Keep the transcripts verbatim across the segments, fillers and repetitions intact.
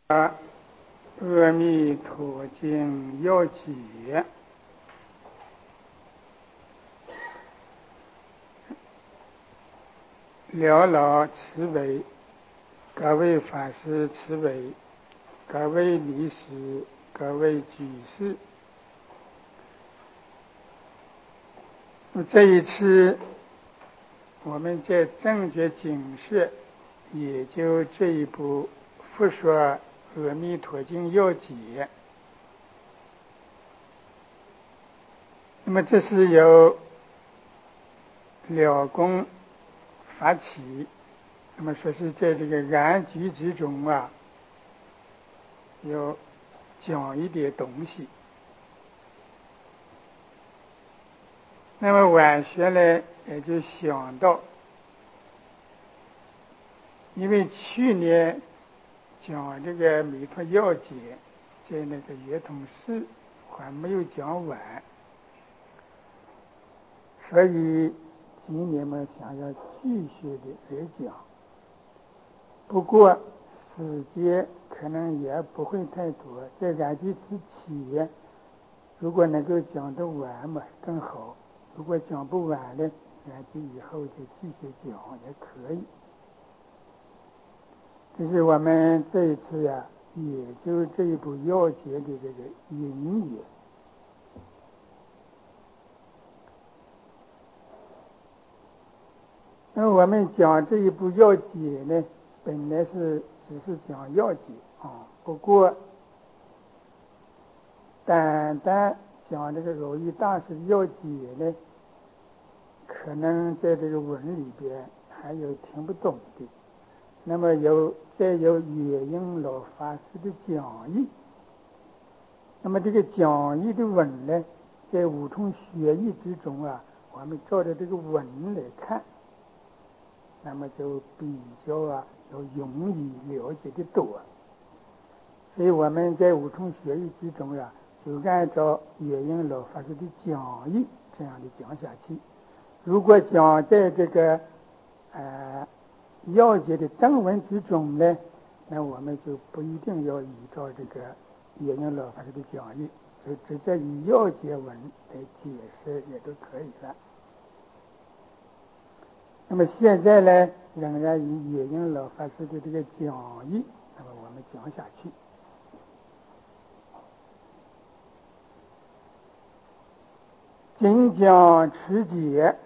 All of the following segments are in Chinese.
阿弥陀经要解，了了慈悲，各位法师慈悲，各位理事，各位居士。这一次我们在正觉经学也就这一部复说阿弥陀经要解。那么这是由了公发起，那么说是在这个安居之中啊，要讲一点东西。那么晚学呢，也就想到，因为去年讲这个弥陀要解，在那个圆通寺还没有讲完，所以今年嘛想要继续的来讲，不过时间可能也不会太多，在安居之前，如果能够讲得完嘛更好。如果讲不完呢，那就以后就继续讲也可以。这是我们这一次呀、啊，也就这一部要解的这个引也。那我们讲这一部要解呢，本来是只是讲要解啊，不过单单讲这个蕅益大师要解呢，可能在这个文里边还有听不懂的，那么有再有月英老法师的讲义，那么这个讲义的文呢，在五重学义之中啊，我们照着这个文来看，那么就比较啊要容易了解的多，所以我们在五重学义之中啊，就按照月英老法师的讲义这样的讲下去。如果讲在这个呃要解的正文之中呢，那我们就不一定要依照这个月英老法师的讲义，就直接以要解文来解释也都可以了。那么现在呢，仍然以月英老法师的这个讲义，那么我们讲下去。今讲持解，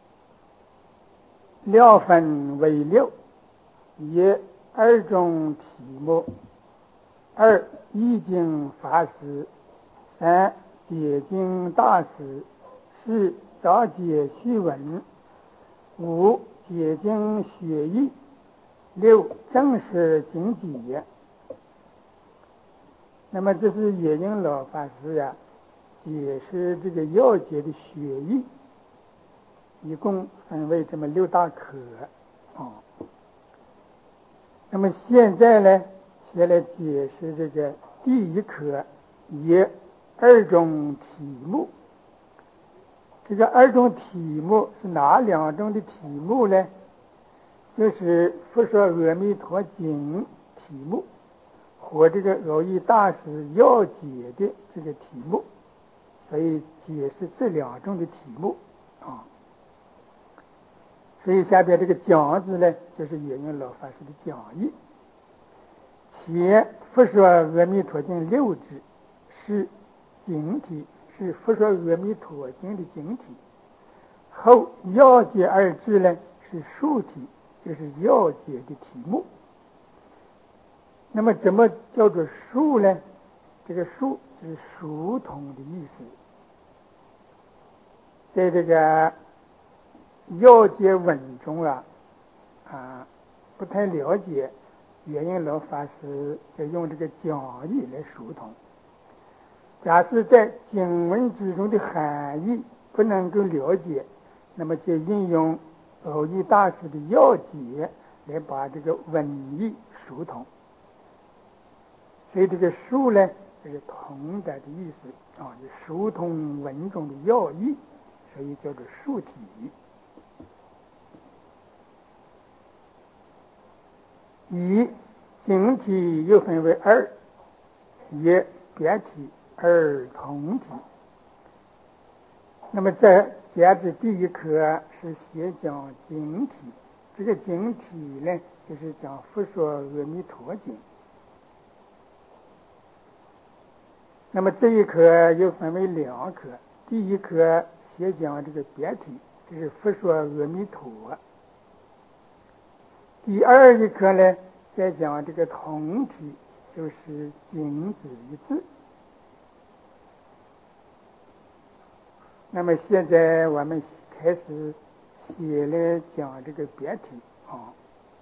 料分为六，以二种题目：二易经法师，三解经大师，四早解序文，五解经学义，六正式经解。那么这是月英老法师呀、啊，解释这个要解的学义，一共分为这么六大科啊。那么现在呢，先来解释这个第一科，以二种题目。这个二种题目是哪两种的题目呢？就是复说阿弥陀经题目和这个蕅益大师要解的这个题目，所以解释这两种的题目啊。所以下边这个讲字呢，就是月英老法师的讲义。前复说阿弥陀经六字是经题，是复说阿弥陀经的经题，后要解二字呢是述题，就是要解的题目。那么怎么叫做述呢？这个述是书通的意思。在这个要解文中啊，啊不太了解，月英老法师就用这个讲义来疏通。假使在经文之中的含义不能够了解，那么就应用蕅益大师的要解来把这个文义疏通。所以这个疏呢，这是通达的意思啊，就疏通文中的要义，所以叫做疏体。以经体又分为二，一别体，二同体。那么在接着第一课是先讲经体，这个经体呢，就是讲《佛说阿弥陀经》。那么这一课又分为两课，第一课先讲这个别体，就是《佛说阿弥陀》。第二一课呢，再讲这个同体，就是经字一字。那么现在我们开始先来讲这个别体啊。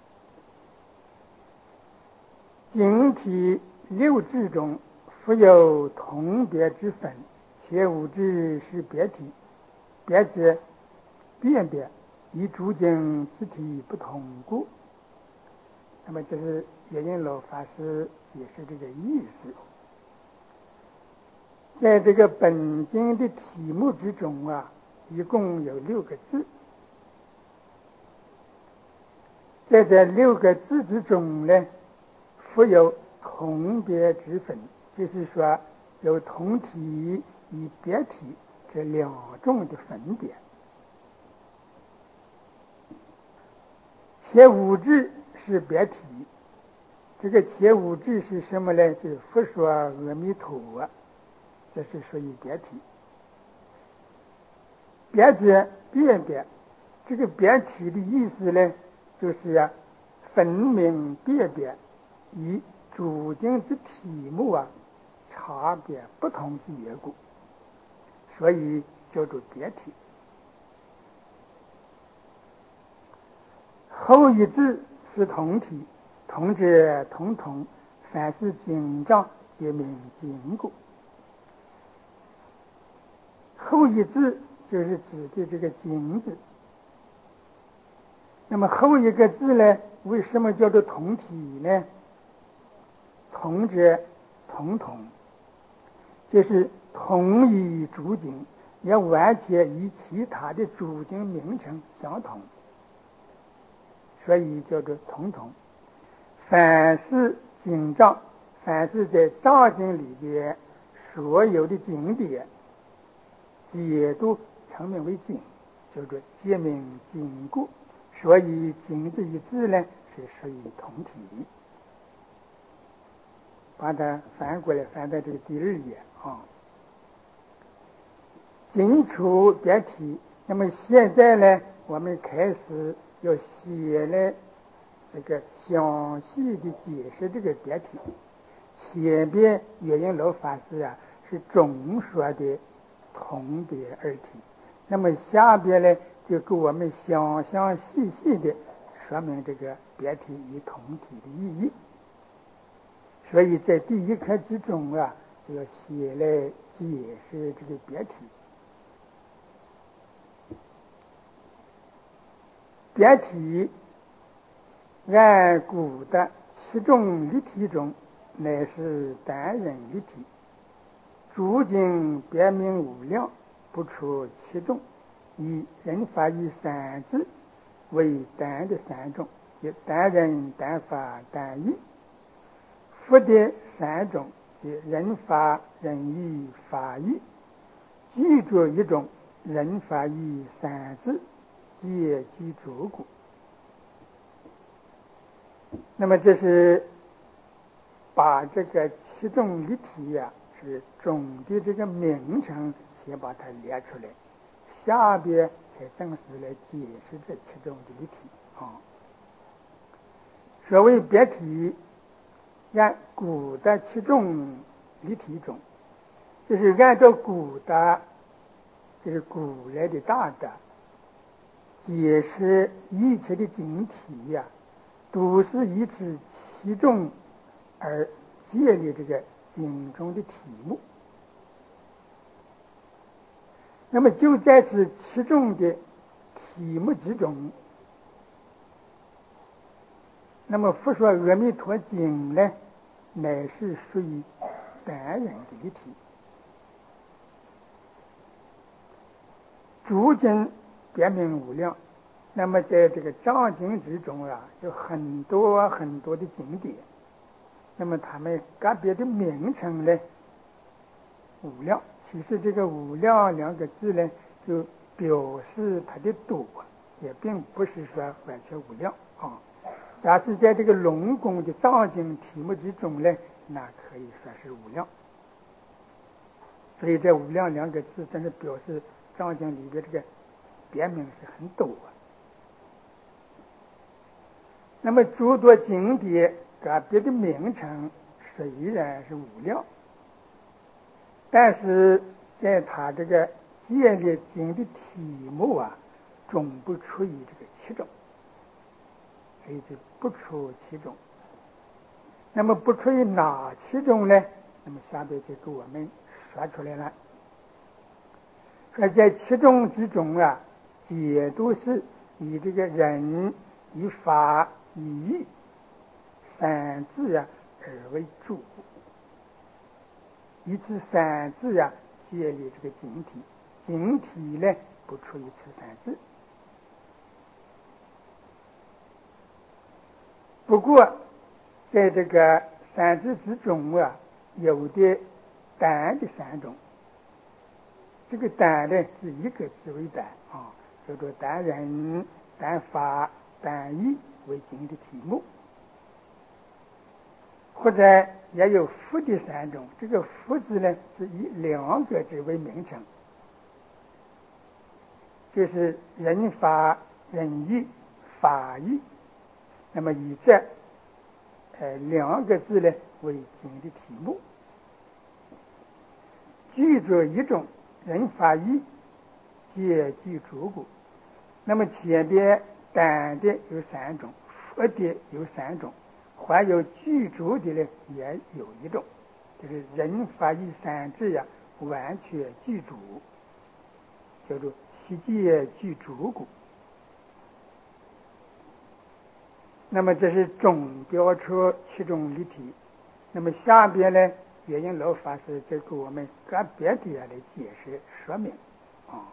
经体六字中，复有同别之分，且五字是别体。别者，辨别与诸经之体不同故。那么这是月云老法师解释这个意思。在这个本经的题目之中啊，一共有六个字。在这六个字之中呢，复有同别之分，就是说有同体与别体这两种的分别。前五字是别体，这个前五字是什么呢？就是佛说阿弥陀，这是属于别体。别者辨别，这个别体的意思呢，就是啊，分明辨别与主经之题目啊差别不同之缘故，所以叫做别体。后一字是同体，同者同同，凡是经章皆名经故。后一字就是指的这个经字。那么后一个字呢，为什么叫做同体呢？同者同同，就是同于主经，也完全与其他的主经名称相同，所以叫做同同。凡是经章，凡是在藏经里边所有的经典，皆都称名为经，叫做皆名经故。所以经这一字呢，是属于同体。把它翻过来，翻到这个第二页啊。经除别体，那么现在呢，我们开始要写来这个详细的解释这个别体。前边月云老法师啊是总说的同别二体，那么下边呢就给我们详详细细的说明这个别体与同体的意义。所以在第一课之中啊，就要写来解释这个别体。别体按古的七种立体中，乃是单人立体。诸经别名无量，不出其中，以人法与三字为单的三种，即单人、单法、单义。佛的三种，即人法、人义、法义，具足一种人法义三字，皆具足故。那么这是把这个七种立体呀、啊，是总的这个名称先把它列出来，下边才正式来解释这七种的立体啊。所谓别体，按古的七种立体中，就是按照古的，就是古来的大德解释一切的经体呀、啊，都是以此七种而建立这个经中的题目。那么就在此七种的题目之中，那么佛说阿弥陀经呢，乃是属于单人的立体。诸经别名无量，那么在这个藏经之中啊，有很多很多的经典。 那么他们个别的名称呢，无量。其实这个无量两个字呢，就表示它的多，也并不是说完全无量啊。假使在这个龙宫的藏经题目之中呢，那可以说是无量。所以这无量两个字真是表示藏经里的这个别名是很多。那么诸多经典个别的名称虽然是无量，但是在它这个戒律经的题目啊，总不出于这个其中，所以就不出其中。那么不出于哪其中呢？那么下边就给我们说出来了。说在其中之中啊，解都是以这个人、以法、以义三字呀、啊、而为主，以此三字呀、啊、建立这个经体，经体呢不出于此三字。不过在这个三字之中啊，有的单的三种。这个单呢是一个字为单啊，叫做单人、单法、单义为经的题目。或者也有复的三种，这个复字呢是以两个字为名称，就是人法、人义、法义。那么以这呃两个字呢为经的题目，记着一种人法义皆具足故。那么前边单的有三种，复的有三种，还有具足的呢也有一种，就是人法义三字呀完全具足，叫做悉皆具足故。那么这是总标出其中立体。那么下边呢，月影老法师就给我们个别的来解释说明啊。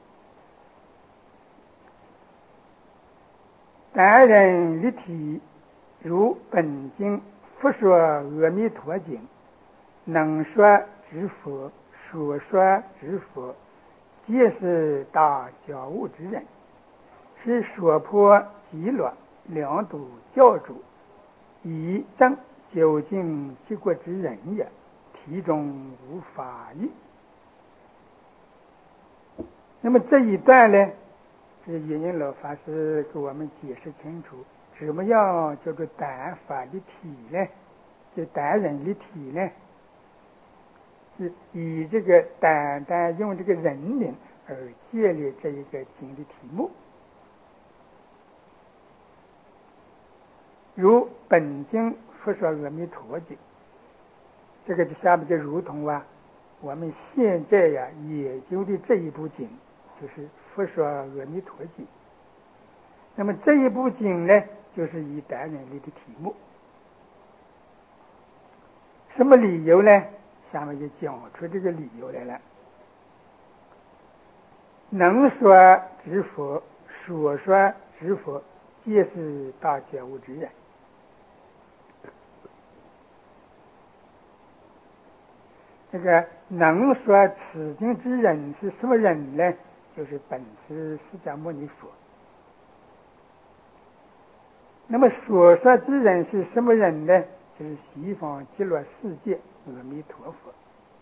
单人立体，如本经复说阿弥陀经，能说之佛，所说之佛，皆是大觉悟之人，是说破极乐两度教主，以正究竟结果之人也，题中无法义。那么这一段呢，这月影老法师给我们解释清楚，怎么样叫做单法的体呢？就单人的体呢，是以这个单单用这个人名而建立这一个经的题目。如本经复说阿弥陀经，这个就下面就如同啊，我们现在呀研究的这一部经，就是复说阿弥陀经。那么这一部经呢，就是以单人类的题目。什么理由呢？下面就讲出这个理由来了。能说之佛，所说之佛，皆是大觉悟之人。这个能说此经之人是什么人呢？就是本师释迦牟尼佛。那么所说之人是什么人呢？就是西方极乐世界阿弥陀佛。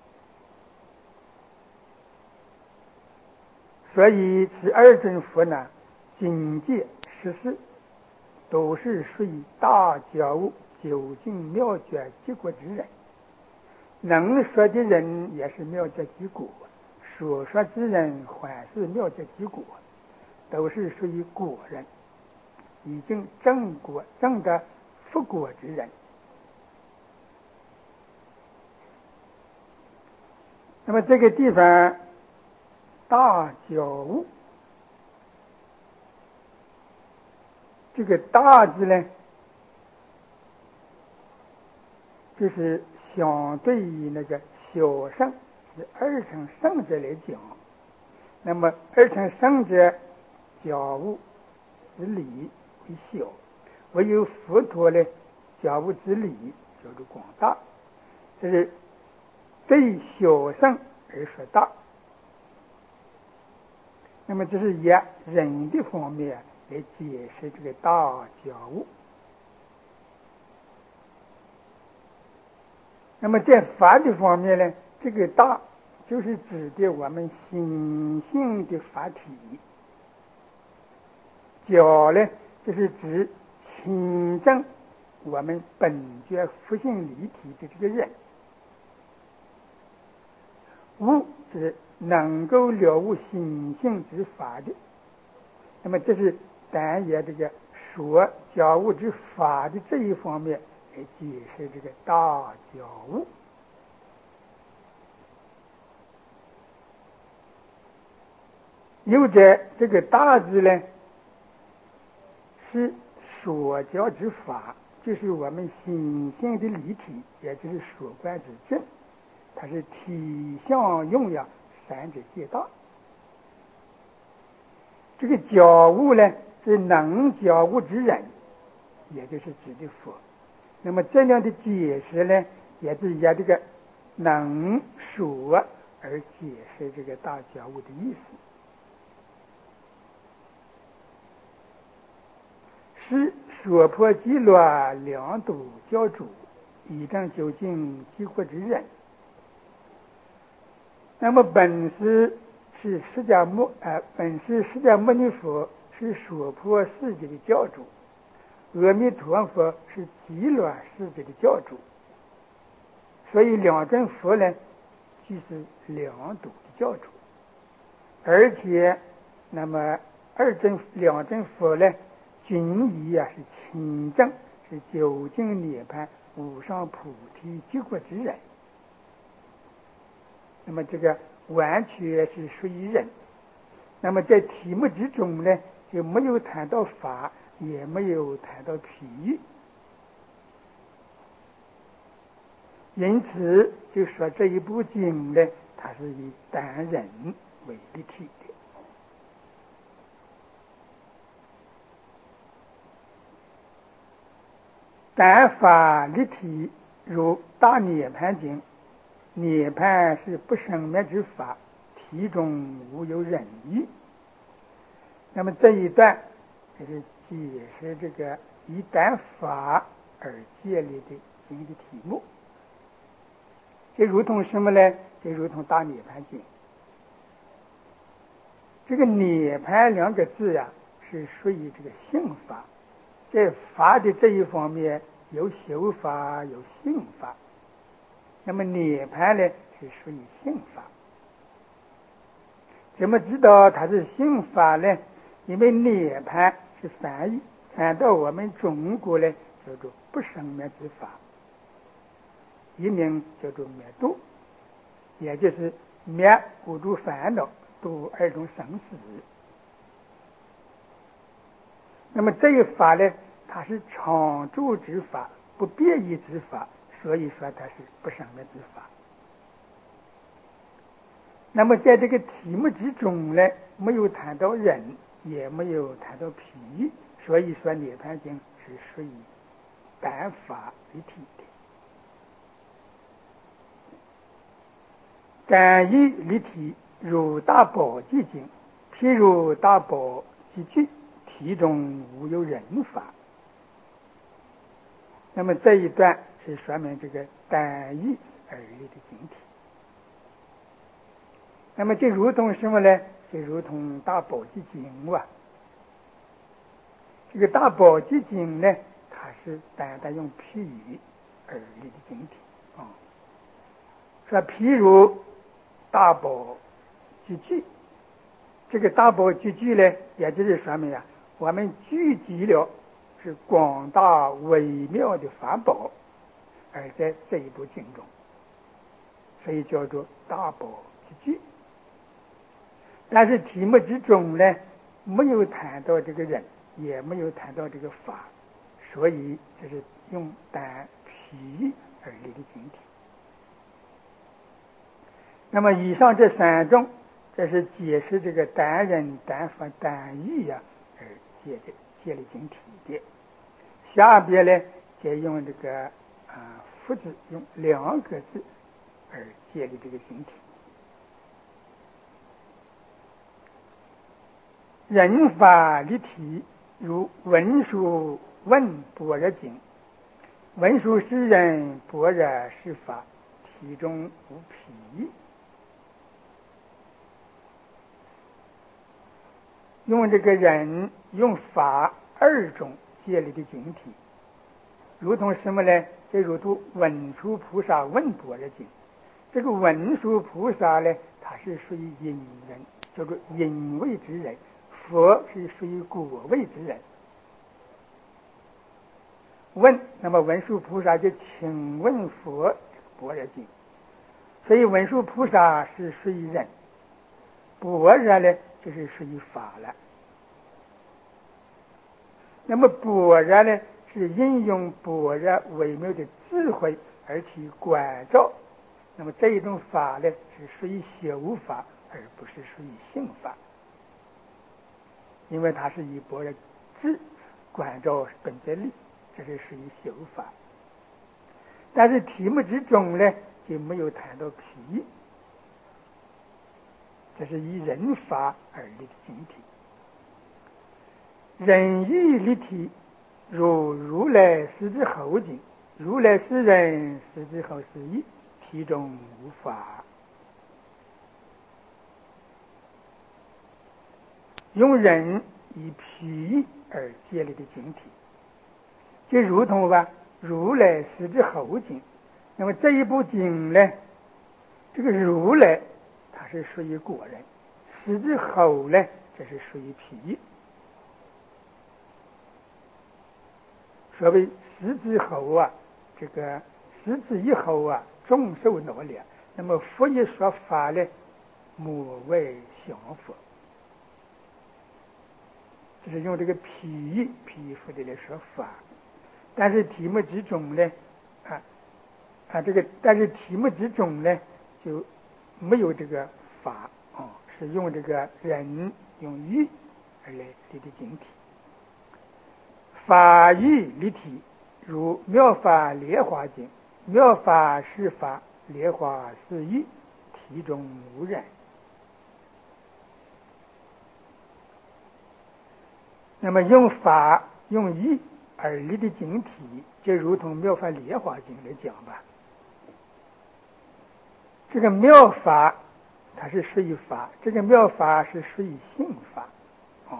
所以此二尊佛呢，境界十四都是属于大觉悟究竟妙觉结果之人。能说的人也是妙觉结果，所说之人还是妙觉结果，都是属于果人，已经正果正的复果之人。那么这个地方大觉悟，这个大字呢，就是相对于那个小圣是二乘圣者来讲，那么二乘圣者觉悟之理为小，唯有佛陀呢觉悟之理叫做广大，这是对小圣而说大。那么这是以人的方面来解释这个大觉悟。那么在法的方面呢，这个大就是指的我们心性的法体，觉呢就是指亲证我们本觉佛性离体的这个人，悟就是能够了悟心性之法的。那么这是单以这个说觉悟之法的这一方面来解释这个大觉悟。有着这个大字呢，是所觉之法，就是我们心性的离体，也就是所观之正，它是体相用呀三者皆大。这个觉悟呢是能觉悟之人，也就是指的佛。那么这样的解释呢，也是以这个能说而解释这个大觉悟的意思。是说破极乐两度教主，以证究竟极惑之人。那么本师是释迦牟呃，本师释迦牟尼佛是说破世界的教主，阿弥陀佛是极乐世界的教主，所以两尊佛呢，就是两度的教主。而且，那么二尊两尊佛呢，均以啊是亲证，是究竟涅槃无上菩提结果之人。那么这个完全是属于人。那么在题目之中呢，就没有谈到法，也没有谈到譬喻，因此就说这一部经呢，它是以单人为立体的。单法立体，如大涅槃经，涅槃是不生灭之法，体中无有人意。那么这一段就是解释这个以单法而建立的经的题目。这如同什么呢？这如同大涅槃经。这个涅槃两个字呀、啊，是属于这个性法。在法的这一方面，有修法，有性法。那么涅槃呢，是属于性法。怎么知道它是性法呢？因为涅槃是翻译，翻到我们中国呢，叫做不生灭之法，一名叫做灭度，也就是灭五诸烦恼，度二种生死。那么这一法呢，它是常住之法，不变异之法，所以说它是不生灭之法。那么在这个题目之中呢，没有谈到人，也没有谈到譬喻，所以说涅槃经是属于单法一体的。单一立体，如大宝积经，譬如大宝积句，题中无有人法。那么这一段是说明这个单一而立的经体。那么就如同什么呢？就如同大宝积经啊。这个大宝积经呢，它是单单用譬喻而立的经体啊。说譬如大宝积句，这个大宝积句呢，也就是说明啊，我们聚集了是广大微妙的法宝，而在这一部经中，所以叫做大宝积句。但是题目之中呢，没有谈到这个人，也没有谈到这个法，所以这是用单譬喻而立的经体。那么以上这三种，这是解释这个单人、单法、单义呀、啊、而建的建立经体的。下边呢，再用这个啊啊复字用两个字而建立这个经体。人法立体，如文殊问般若经，文殊是人，般若是法，体中无疲。用这个人用法二种建立的经体，如同什么呢？这如同文殊菩萨问般若经。这个文殊菩萨呢，他是属于隐人，叫做隐位之人；佛是属于果位之人。问，那么文殊菩萨就请问佛般若经，所以文殊菩萨是属于人，般若呢就是属于法了。那么般若呢，是应用般若微妙的智慧而去关照。那么这一种法呢，是属于修法，而不是属于性法，因为它是以般若智关照本真理，这是属于修法。但是题目之中呢，就没有谈到皮，这是以人法而立的经体。人义立体，如如来师之后经，如来是人，师之后是义，体中无法。用人以皮而建立的经体，就如同吧如来师之后经。那么这一部经呢，这个如来它是属于果人，师之后呢，这是属于皮。所谓师之后啊，这个师之以后啊，众受脑力。那么佛一说法呢，莫为降佛，就是用这个譬喻譬佛的来说法。但是题目之中呢，啊啊这个，但是题目之中呢，就没有这个法啊、哦，是用这个人用喻而来立的经体。法义立体，如妙法莲华经，妙法是法，莲华是义，体中无染。那么用法用义而立的经体，就如同妙法莲华经来讲吧。这个妙法它是属于法，这个妙法是属于性法哦。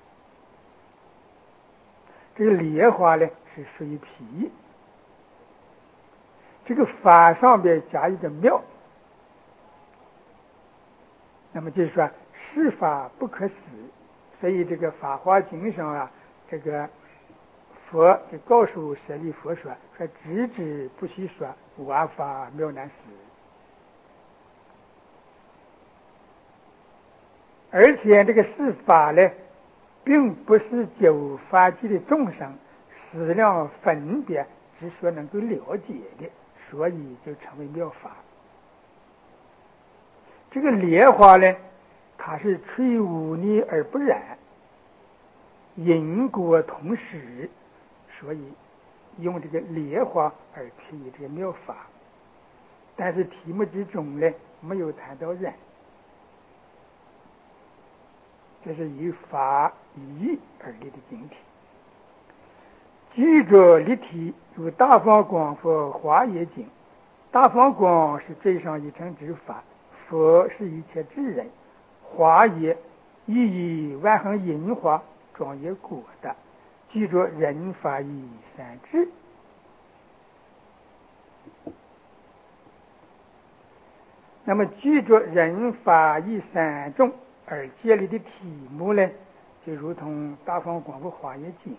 这个莲花呢是属于皮，这个法上边加一个妙，那么就是说是法不可使，所以这个法华经上啊，这个佛就告诉舍利弗说：“说知之不许说，万法妙难使。”而且这个是法呢，并不是九法界的众生思量分别之所能够了解的，所以就成为妙法。这个莲花呢，它是垂污泥而不染，因果同时，所以用这个莲花而譬喻这个妙法。但是题目之中呢，没有谈到染，这是以法以义而立的经体。具着立体，如大方广佛华严经。大方广是最上一乘之法，佛是一切智人，华严意以万恒银华庄严果的，具着人法义三智。那么具着人法义三种而建立的题目呢，就如同大方广佛华严经。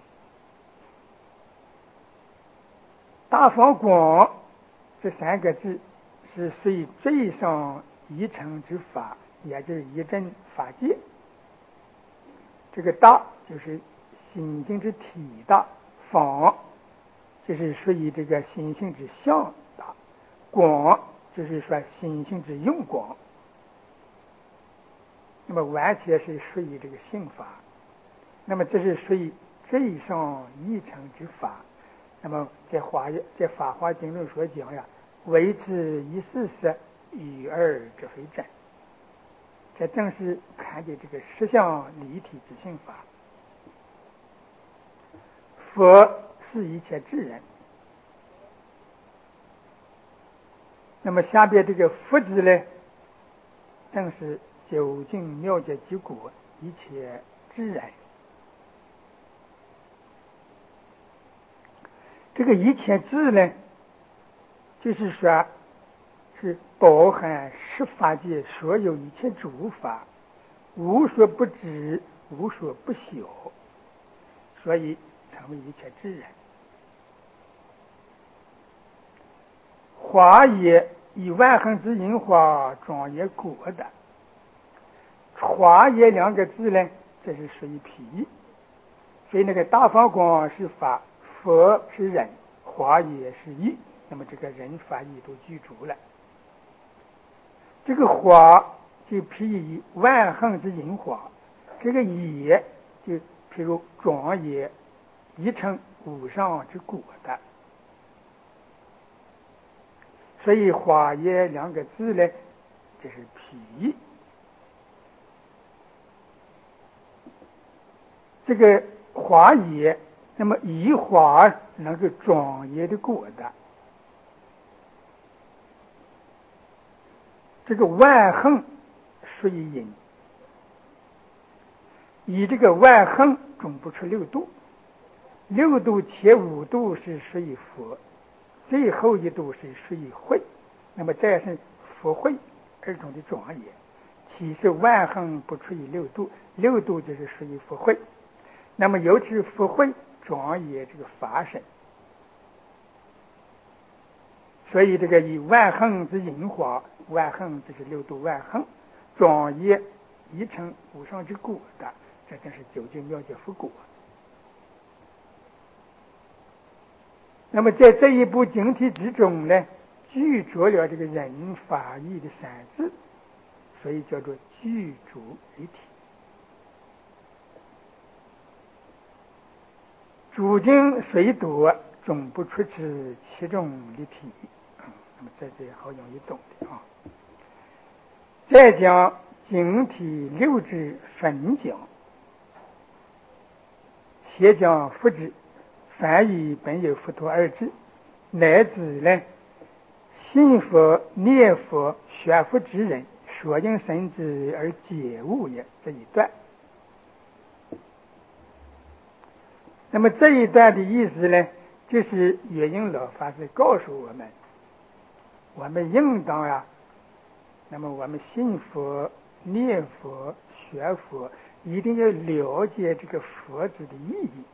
大方广这三个字是属于最上一乘之法，也就是一真法界。这个大就是心性之体大，方就是属于这个心性之相大，广就是说心性之用广。那么完全是属于这个性法。那么这是属于最上一乘之法， 那么在华在《法华经》中所讲呀，唯此一事实，与二者非真。这正是看见这个实相离体之性法。佛是一切智人。那么下边这个佛字呢，正是究竟妙觉之果，一切智人。这个一切智呢，就是说是包含十法界所有一切诸法，无所不知，无所不晓，所以成为一切智人。华也以万恒之银花庄严果的，华也两个字呢，这是属于譬喻，所以那个大放光是法，佛是人，华也是义，那么这个人法义都具足了。这个华就譬喻万恒之银花，这个也就譬如庄严一成无上之果的。所以华严两个字呢，这是譬喻。这个华严，那么以华能够庄严的果的。这个万恒属于因，以这个万恒总不出六度，六度前五度是属于佛，最后一度是属于慧，那么这是佛慧二种的庄严。其实万恒不出于六度，六度就是属于佛慧，那么尤其是佛慧庄严这个法身。所以这个以万恒之银花，万恒就是六度万恒，庄严一成无上之果的，这正是究竟妙觉佛果。那么在这一部经题之中呢，具足了这个人法义的三字，所以叫做具足一体。诸经虽多，总不出自其中一体。那么这这好容易懂的啊。再讲经体六支分讲，先讲佛支，翻译本有佛陀二字，乃至呢信佛念佛学佛之人所应深知而解悟也这一段。那么这一段的意思呢，就是月影老法师告诉我们，我们应当啊，那么我们信佛念佛学佛，一定要了解这个佛字的意义。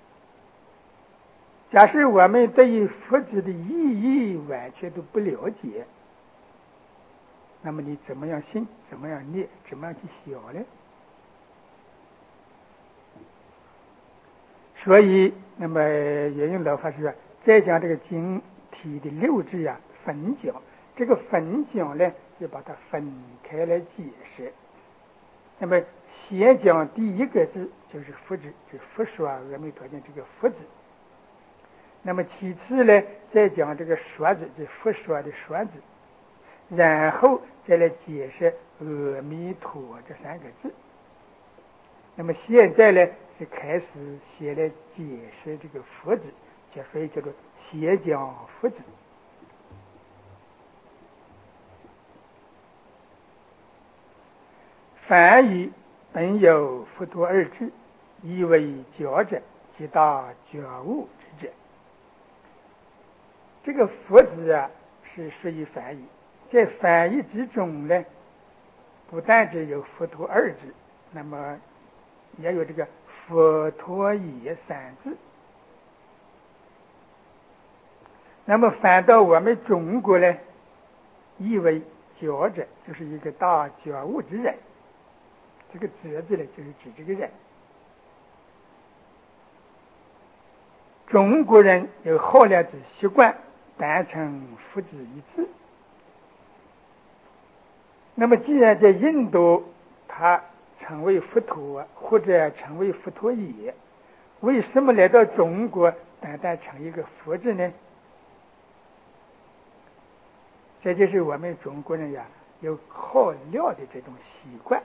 假设我们对于佛字的意义完全都不了解，那么你怎么样信，怎么样念，怎么样去学呢？所以那么也用老法师说，再讲这个经体的六字啊分讲，这个分讲呢就把它分开来解释。那么先讲第一个字就是佛字，就是佛说阿弥陀经这个佛字。那么其次呢，再讲这个说字，就是佛说的说字，然后再来解释阿弥陀这三个字。那么现在呢是开始先来解释这个佛字，所以叫做先讲佛字。梵语本有佛陀二字，意为觉者，即大觉悟之者。这个佛字啊是属于梵语，在梵语之中呢，不但只有佛陀二字，那么也有这个佛陀也三字。那么反到我们中国呢，意为觉者，就是一个大觉悟之人。这个觉字呢，就是指这个人。中国人有好两之习惯，单称佛字一字。那么既然在印度他称为佛陀或者称为佛陀也，为什么来到中国单单成一个佛字呢？这就是我们中国人呀有好料的这种习惯，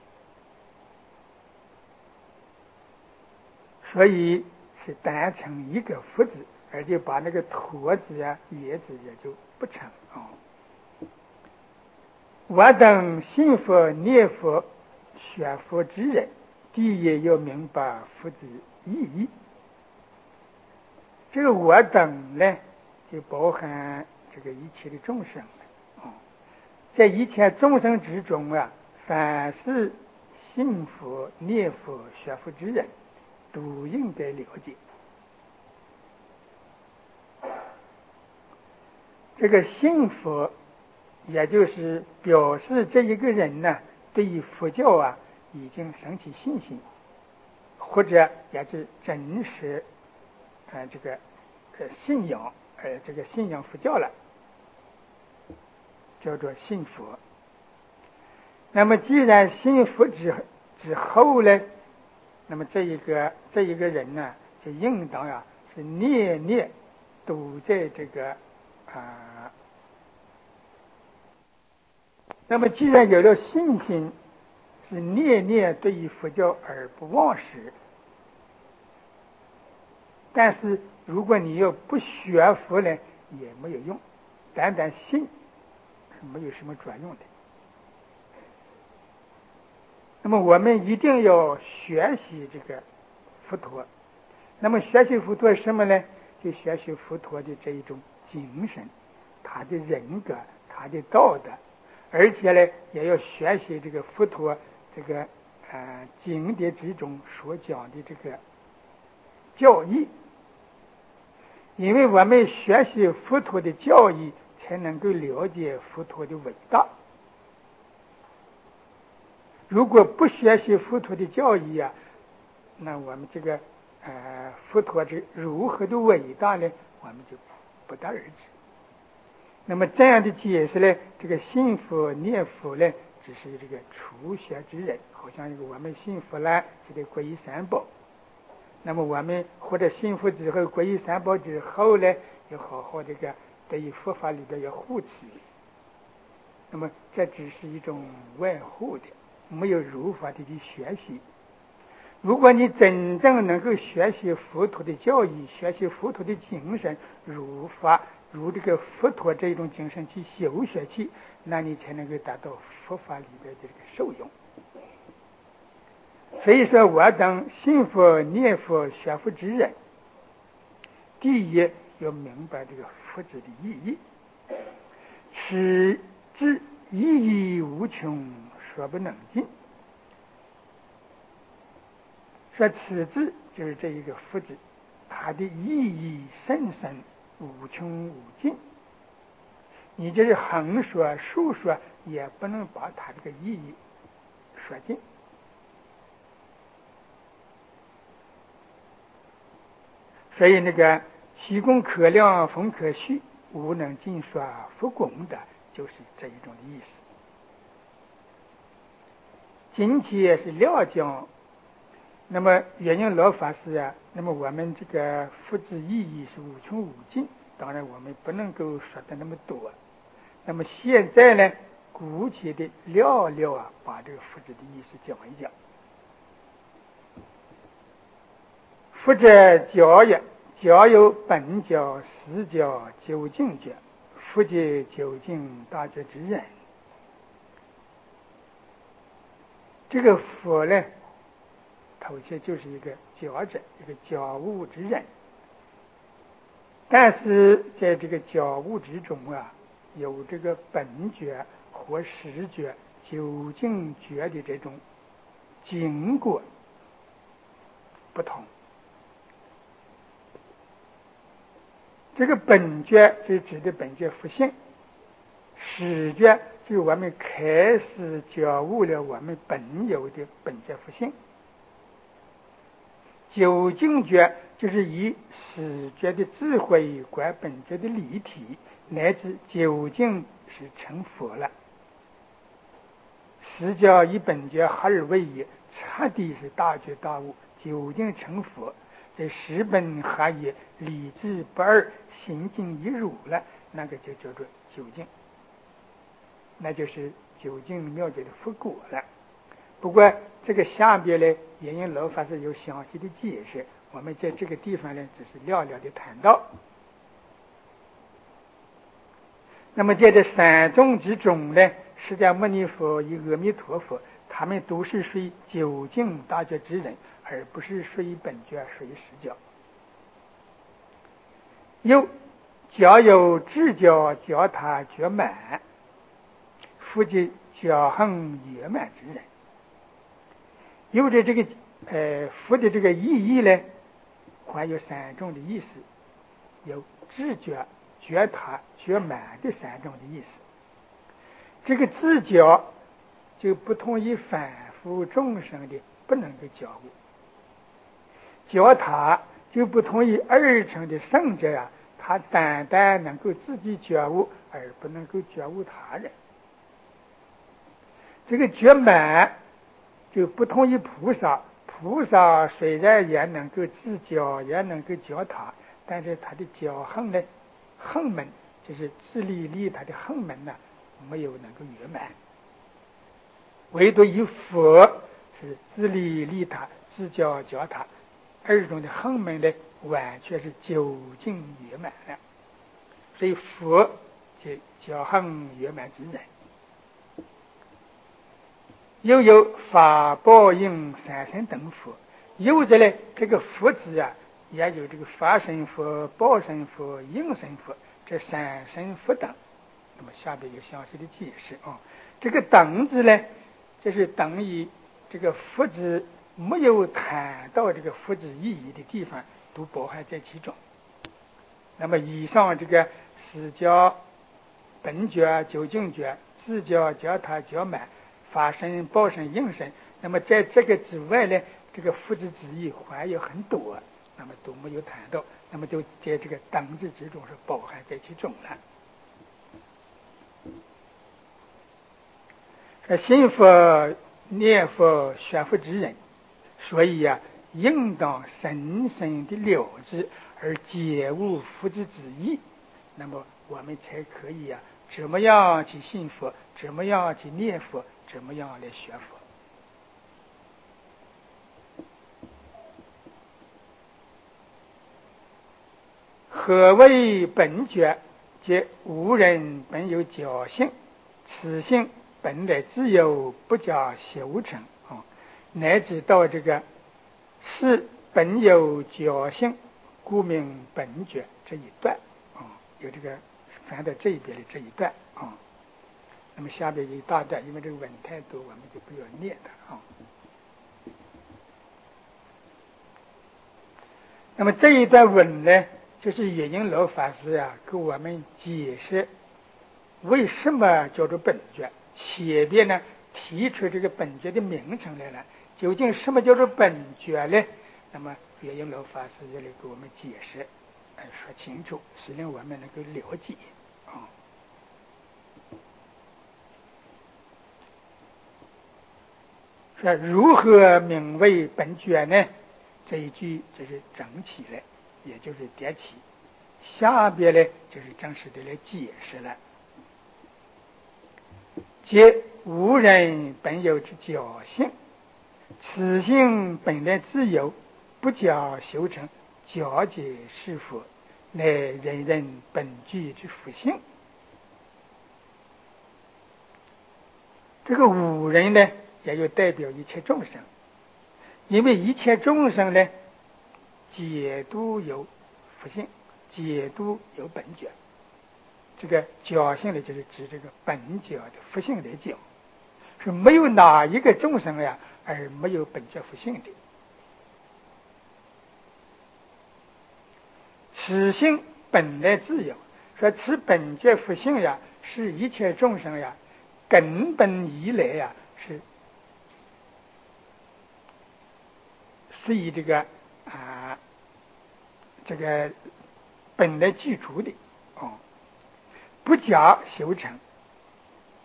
所以是单成一个佛字，而且把那个陀字呀、也字也就不成啊。我等信佛、念佛、学佛之人，第一要明白佛字意义。这个我等呢，就包含这个一切的众生啊，在一切众生之中啊，凡是信佛、念佛、学佛之人，都应该了解。这个信佛，也就是表示这一个人呢，对于佛教啊已经升起信心，或者也是真实呃这个呃信仰呃这个信仰佛教了，叫做信佛。那么既然信佛之之后呢，那么这一个这一个人呢，就应当呀是念念都在这个啊、呃。那么既然有了信心，是念念对于佛教而不忘失。但是如果你要不学佛呢，也没有用，单单信是没有什么作用的。那么我们一定要学习这个佛陀。那么学习佛陀什么呢？就学习佛陀的这一种精神，他的人格，他的道德，而且呢也要学习这个佛陀这个呃经典之中所讲的这个教义。因为我们学习佛陀的教义，才能够了解佛陀的伟大。如果不学习佛陀的教义啊，那我们这个呃佛陀是如何的伟大呢？我们就不得而知。那么这样的解释呢，这个信佛念佛呢，只是这个初学之人，好像一个我们信佛了就得皈依三宝。那么我们或者信佛之后皈依三宝之后呢，要好好这个对于佛法里边要护持。那么这只是一种外护的，没有如法的去学习。如果你真正能够学习佛陀的教义，学习佛陀的精神，如法如这个佛陀这种精神去修学去，那你才能够达到佛法里边的这个受用。所以说我等信佛念佛学佛之人，第一要明白这个佛字的意义。此之意义无穷，说不能尽。说此字就是这一个佛字，它的意义深深无穷无尽，你就是横说竖说也不能把它这个意义说尽。所以那个虚空可量风可虚，无能尽说佛功的，就是这一种的意思。今天是料讲，那么圆应老法师啊，那么我们这个佛字意义是无穷无尽，当然我们不能够说的那么多。那么现在呢，姑且的聊聊啊，把这个佛字的意思讲一讲。佛者教也，教有本教、实教、究竟教。佛即究竟大觉之人。这个佛呢，头先就是一个教者，一个教务之人。但是在这个教务之中啊，有这个本觉和实觉、究竟觉的这种经过不同。这个本觉是指的本觉佛性，实觉就是我们开始觉悟了我们本有的本觉佛性，究竟觉就是以实觉的智慧观本觉的立体，乃至究竟是成佛了。实觉以本觉合而为一，彻底是大觉大悟，究竟成佛。 这十本合一，理智不二，心静一如了，那个就叫做究竟，那就是究竟妙觉的佛果了。不过这个下边呢，也因老法师有详细的解释，我们在这个地方呢，只是寥寥的谈到。那么在这三众之中呢，释迦牟尼佛与阿弥陀佛，他们都是属于究竟大觉之人，而不是属于本觉，属于实教。又教有智教教他觉满，复及教行圆满之人。有着这个呃佛的这个意义呢，还有三种的意思，有智觉、觉他、觉满的三种的意思。这个智教就不同于凡夫众生的不能够觉悟，觉他就不同于二乘的圣者啊，他单单能够自己觉悟，而不能够觉悟他人。这个觉满就不同于菩萨，菩萨虽然也能够自觉，也能够觉他，但是他的觉行呢，行门就是自利利他的行门呢，没有能够圆满。唯独以佛是自利利他，自觉觉他，二种的行门呢，完全是究竟圆满了。所以佛即觉行圆满之人。又有法报应三身等佛，有着呢这个佛字啊，也有这个法身佛、报身佛、应身佛这三身佛等。那么下边有详细的解释啊。这个等字呢，就是等于这个佛字没有谈到这个佛字意义的地方，都包含在其中。那么以上这个实教、本觉、究竟觉、自教、教他、教满、法身、报身、应身，那么在这个之外呢，这个佛字之意还有很多，那么都没有谈到，那么就在这个等字之中是包含在其中了。信佛、念佛、学佛之人，所以呀、啊，应当深深的了知而解悟佛之之意，那么我们才可以呀、啊，怎么样去信佛，怎么样去念佛，怎么样来学佛。何谓本觉？即无人本有觉性，此性本来自有，不加修成啊，乃至到这个是本有觉性，故名本觉这一段啊，有这个翻到这一边的这一段啊。那么下边有一大段，因为这个文太多，我们就不要念它啊。那么这一段文呢，就是月影老法师啊给我们解释为什么叫做本觉，前边呢提出这个本觉的名称来了，究竟什么叫做本觉呢？那么月影老法师这里给我们解释，呃，说清楚，使令我们能够了解啊。说如何名为本觉呢？这一句就是整起来，也就是叠起。下边呢就是正式的来解释了。即无人本有之觉性，此性本来自由，不加修成，觉解是佛，乃人人本具之佛性。这个无人呢，也就代表一切众生，因为一切众生呢，皆都有佛性，皆都有本觉。这个觉性呢，就是指这个本觉的佛性来讲，是没有哪一个众生呀，而没有本觉佛性的。此性本来自有，说此本觉佛性呀，是一切众生呀根本以来呀，是属于这个啊，这个本来具足的哦，不加修成，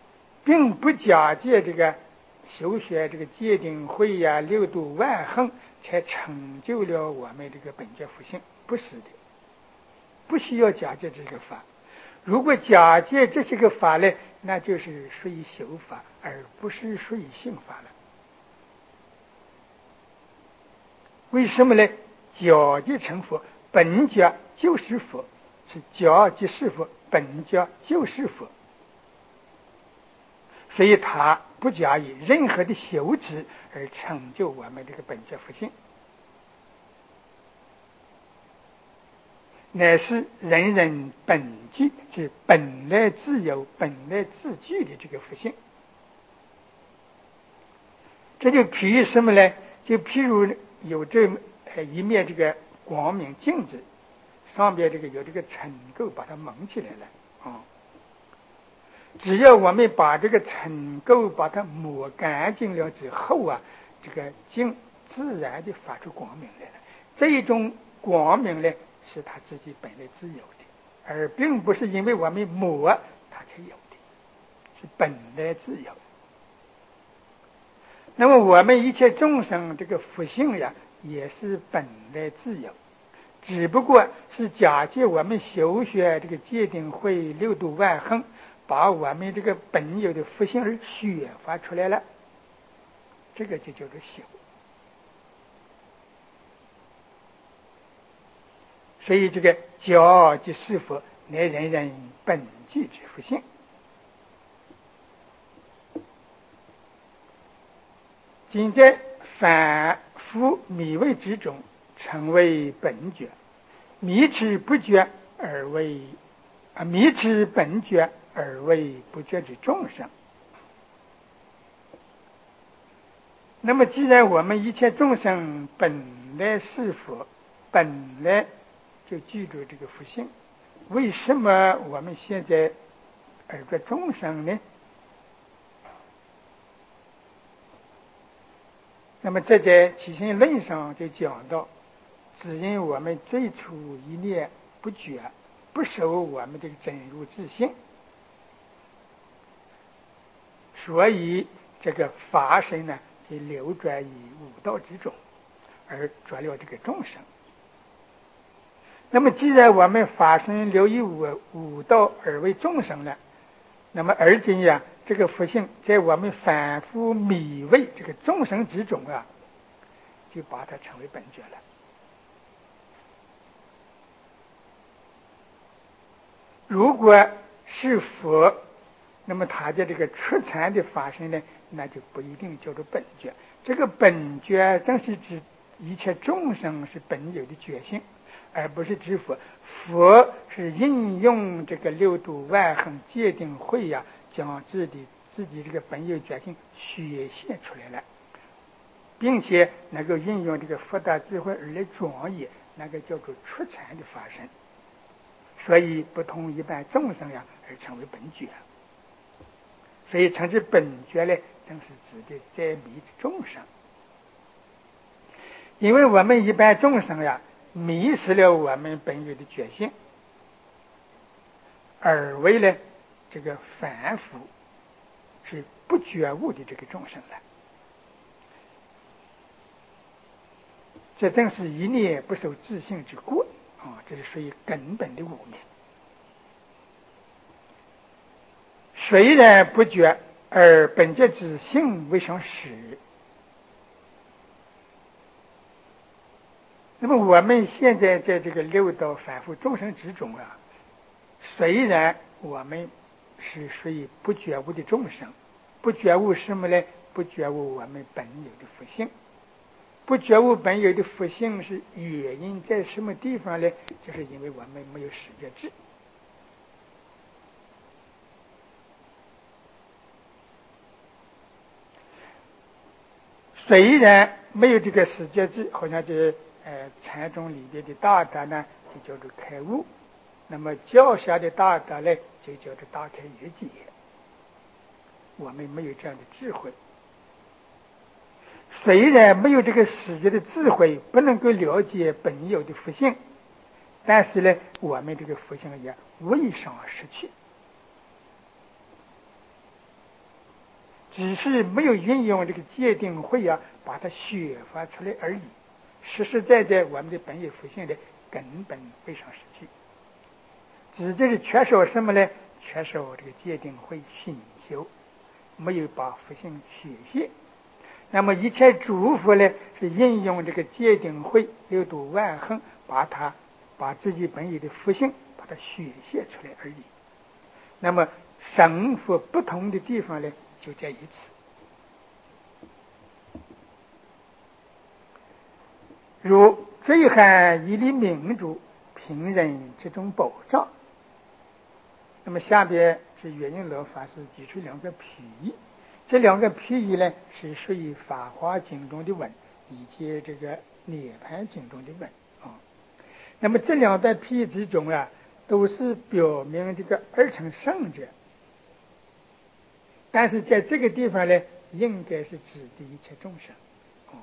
并不假借这个修学这个戒定慧呀、六度万行才成就了我们这个本觉福性，不是的，不需要假借这个法。如果假借这些个法呢，那就是属于修法，而不是属于性法了。为什么呢？假借成佛，本觉就是佛，是假即是佛，本觉就是佛。所以他不加以任何的修持而成就我们这个本觉福性，乃是人人本具，是本来自有、本来自具的这个福性。这就譬如什么呢？就譬如有这一面这个光明镜子，上边这个有这个尘垢把它蒙起来了啊。只要我们把这个尘垢把它抹干净了之后啊，这个镜自然的发出光明来了。这一种光明呢，是它自己本来自有的，而并不是因为我们抹它才有的，是本来自有。那么我们一切众生这个福性呀，也是本来自有，只不过是假借我们修学这个戒定慧六度万行，把我们这个本有的福性而显发出来了，这个就叫做修。所以这个假即是佛，乃人人本具之福性。今在反复迷味之中，成为本觉，迷之不觉而为啊，迷之本觉而为不觉之众生。那么，既然我们一切众生本来是佛，本来就具足这个福性，为什么我们现在而个众生呢？那么这在起心论上就讲到，只因我们最初一念不觉，不守我们这个真如自性，所以这个法身呢就流转于五道之中，而着了这个众生。那么既然我们法身流于五五道而为众生了，那么而今呀，这个福性在我们反复迷味这个众生之中啊，就把它称为本觉了。如果是佛，那么他的这个出禅的法身呢，那就不一定叫做本觉。这个本觉正是指一切众生是本有的觉性，而不是指佛。佛是应用这个六度万行戒定慧呀、啊，将自己自己这个本有觉性显现出来了，并且能够运用这个佛大智慧而来庄严，那个叫做出禅的法身。所以不同一般众生呀，而成为本觉。所以称之本觉呢，正是指的在迷的众生。因为我们一般众生呀，迷失了我们本有的觉性，而为了这个凡夫是不觉悟的这个众生了。这正是一念不守自性之过啊！这是属于根本的污名。虽然不觉，而本觉之性未生实。那么我们现在在这个六道反复众生之中啊，虽然我们是属于不觉悟的众生，不觉悟什么呢？不觉悟我们本有的福性。不觉悟本有的福性是原因在什么地方呢？就是因为我们没有识觉智。虽然没有这个识觉智，好像这呃禅宗里边的大德呢，就叫做开悟；那么教下的大德呢，就叫做大开圆解。我们没有这样的智慧。虽然没有这个识觉的智慧，不能够了解本有的福性，但是呢，我们这个福性也未尝失去，只是没有运用这个戒定慧啊，把它显发出来而已。 实实在在我们的本意复性的根本非常实际。只这是缺少什么呢？缺少这个界定会熏修，没有把复性学习。那么一切诸佛呢，是应用这个界定会六度万恒，把它把自己本意的复性把它学习出来而已。那么神佛不同的地方呢，就在于此。如最罕一粒明珠，平人之中宝藏。那么下边是月印老法师举出两个譬喻，这两个譬喻呢是属于《法华经》中的文，以及这个《涅槃经》中的文啊。那么这两段譬喻之中啊，都是表明这个二乘圣者，但是在这个地方呢，应该是指的一切众生哦。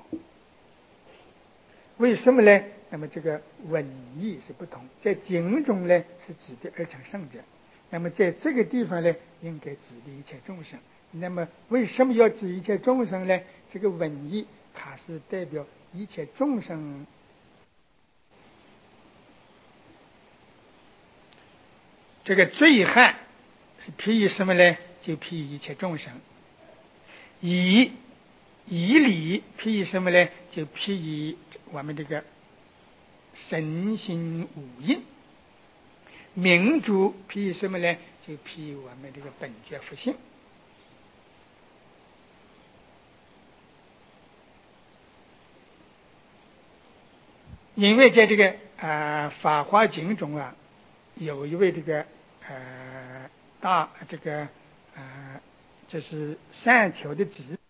为什么呢？那么这个文义是不同，在经中呢是指的二乘圣者，那么在这个地方呢，应该指的一切众生。那么为什么要指一切众生呢？这个文义它是代表一切众生。这个醉汉是譬喻什么呢？就譬喻一切众生。以以理譬喻什么呢？就譬喻我们这个神心五蕴。明珠譬喻什么呢？就譬喻我们这个本觉复性。因为在这个呃《法华经》中啊，有一位这个呃大这个呃这是善巧的子